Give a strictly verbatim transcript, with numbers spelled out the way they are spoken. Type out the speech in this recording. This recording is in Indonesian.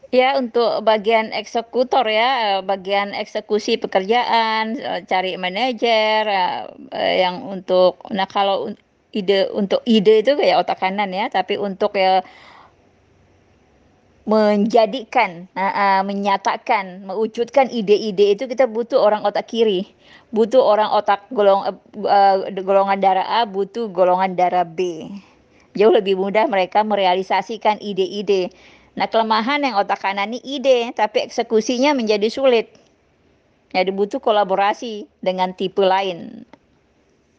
Ya, untuk bagian eksekutor ya, eee, bagian eksekusi pekerjaan, eee, cari manajer, eee eee, yang untuk nah kalau un ide untuk ide itu kayak otak kanan ya, tapi untuk ya menjadikan heeh, menyatakan, mewujudkan ide-ide itu kita butuh orang otak kiri, butuh orang otak golong ep eee, golongan darah A, butuh golongan darah B. Jauh lebih mudah mereka merealisasikan ide-ide. Nah, kelemahan yang otak kanan ini ide, tapi eksekusinya menjadi sulit. Jadi butuh kolaborasi dengan tipe lain.